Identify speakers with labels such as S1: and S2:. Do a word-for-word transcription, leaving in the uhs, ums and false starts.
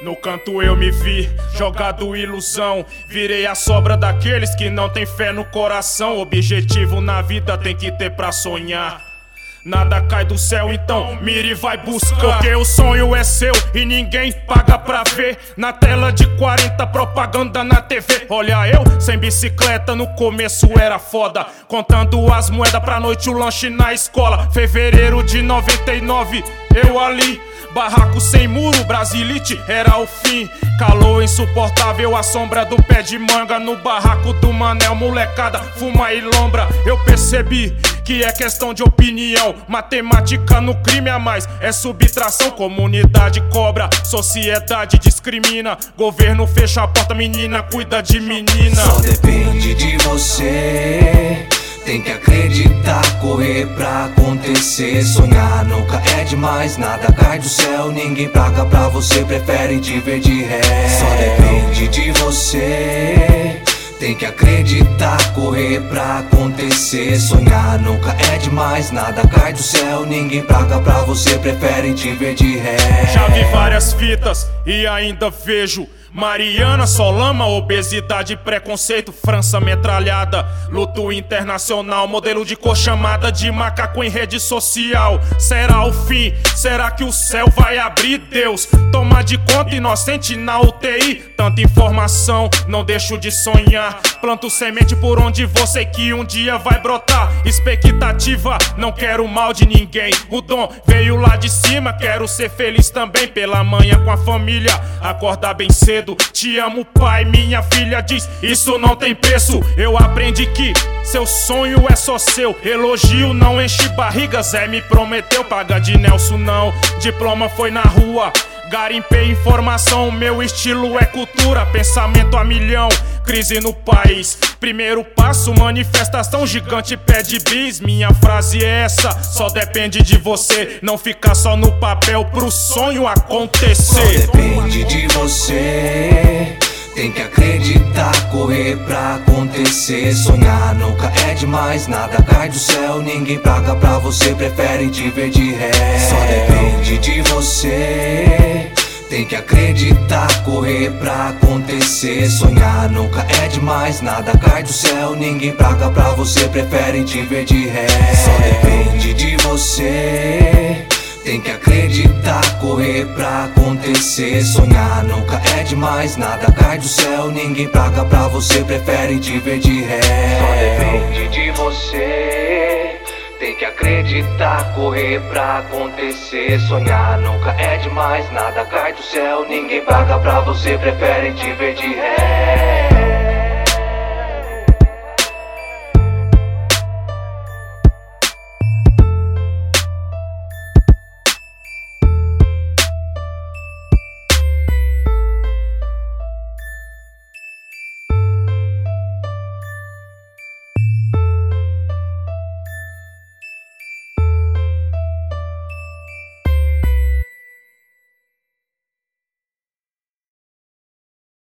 S1: No canto eu me vi, jogado ilusão. Virei a sobra daqueles que não tem fé no coração. Objetivo na vida tem que ter pra sonhar. Nada cai do céu, então mire e vai buscar. Porque o sonho é seu e ninguém paga pra ver. Na tela de quarenta, propaganda na T V. Olha eu, sem bicicleta, no começo era foda. Contando as moedas pra noite, o lanche na escola. Fevereiro de noventa e nove, eu ali. Barraco sem muro, Brasilite era o fim. Calor insuportável, a sombra do pé de manga. No barraco do Manel, molecada, fuma e lombra. Eu percebi que é questão de opinião. Matemática no crime a mais é subtração. Comunidade cobra, sociedade discrimina. Governo fecha a porta, menina, cuida de menina.
S2: Só depende de você. Tem que acreditar, correr pra acontecer. Sonhar nunca é demais, nada cai do céu. Ninguém paga pra você, prefere te ver de ré. Só depende de você. Tem que acreditar, correr pra acontecer. Sonhar nunca é demais, nada cai do céu. Ninguém paga pra você, prefere te ver de ré.
S1: Já vi várias fitas e ainda vejo Mariana, só lama, obesidade, preconceito, França metralhada, luto internacional, modelo de cor chamada de macaco em rede social. Será o fim? Será que o céu vai abrir? Deus, toma de conta, inocente na U T I. Tanta informação, não deixo de sonhar. Planto semente por onde vou, sei que um dia vai brotar. Expectativa, não quero mal de ninguém. O dom veio lá de cima, quero ser feliz também. Pela manhã com a família, acordar bem cedo. Te amo, pai, minha filha diz, isso não tem preço. Eu aprendi que seu sonho é só seu. Elogio não enche barriga, Zé me prometeu. Paga de Nelson não, diploma foi na rua. Garimpei informação, meu estilo é cultura. Pensamento a milhão, crise no país. Primeiro passo, manifestação, gigante pede bis. Minha frase é essa, só depende de você. Não ficar só no papel pro sonho acontecer.
S2: Só depende de você. Tem que acreditar, correr pra acontecer. Sonhar nunca é demais, nada cai do céu. Ninguém paga pra você, prefere te ver de ré. Só depende de você. Tem que acreditar, correr pra acontecer. Sonhar nunca é demais, nada cai do céu. Ninguém paga pra você, prefere te ver de ré. Só depende de você. Tem que acreditar, correr pra acontecer. Sonhar nunca é demais, nada cai do céu. Ninguém paga pra você, prefere te ver de ré. Só depende de você. Tem que acreditar, correr pra acontecer. Sonhar nunca é demais, nada cai do céu. Ninguém paga pra você, prefere te ver de ré.